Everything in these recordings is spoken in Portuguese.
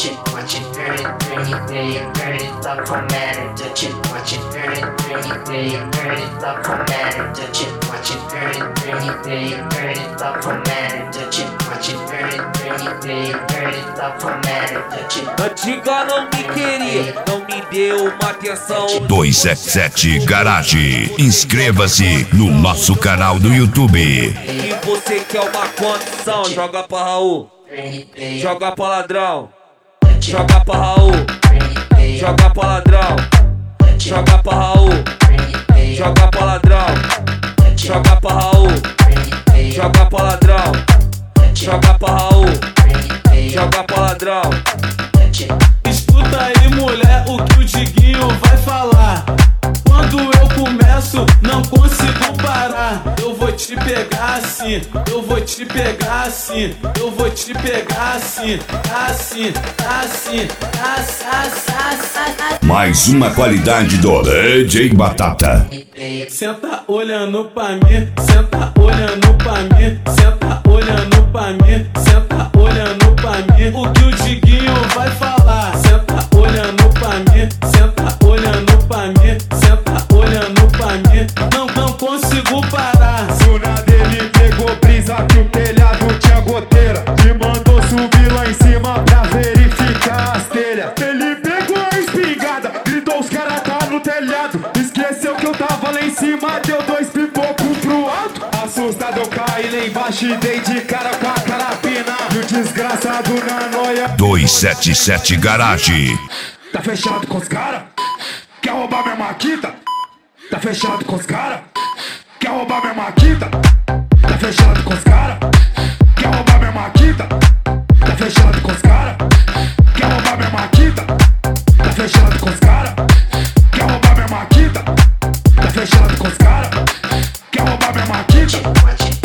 touch it, watch it, burn it, burn it, love formatted, touch it, watch it, burn it, burn it, love formatted, touch it, watch it, burn it, burn it, love formatted, touch it, watch it, burn it, burn it, love formatted, touch it. Antiga não me queria, não me deu uma atenção. 277 Garage. Inscreva-se no nosso canal do YouTube. E você quer uma condição? Joga pra Raul, joga pra ladrão, joga pra Raul, joga pra ladrão, joga pra Raul, joga pra ladrão, joga pra Raul, joga pra ladrão, joga pra Raul, joga pra ladrão. Escuta aí, mulher, o que o Diguinho vai falar. Quando eu começo, não consigo parar. Eu vou te pegar assim, eu vou te pegar assim, eu vou te pegar assim, assim, assim, assim. Mais uma qualidade do DJ Batata. Senta olhando pra mim, senta olhando pra mim, senta olhando pra mim, senta olhando pra mim. O que o Diguinho vai falar? Senta olhando pra mim, senta olhando pra mim, senta olhando pra mim. Não consigo parar. Zona dele pegou brisa que o telhado tinha goteira. Me mandou subir lá em cima pra verificar as telhas. Ele pegou a espingarda, gritou os caras tá no telhado. Esqueceu que eu tava lá em cima, deu 2 pipocos pro alto. Assustado eu caí lá embaixo e dei de cara com a carabina. E o desgraçado na noia 277 Garage. tá fechado com os caras. Quer roubar minha maquita? Tá fechado com os caras. Quer roubar minha maquita? Tá fechado com os caras. Quer roubar minha maquita? Tá fechado com os caras. Quer roubar minha maquita? Tá fechado com os caras. Quer roubar minha maquita? Tá fechado com os caras. Quer roubar minha maquita? Watch it,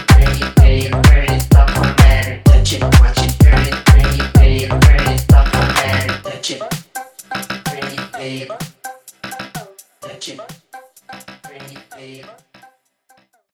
burn it, love formatted, touch it, watch it, burn it, love formatted, touch it, burn it,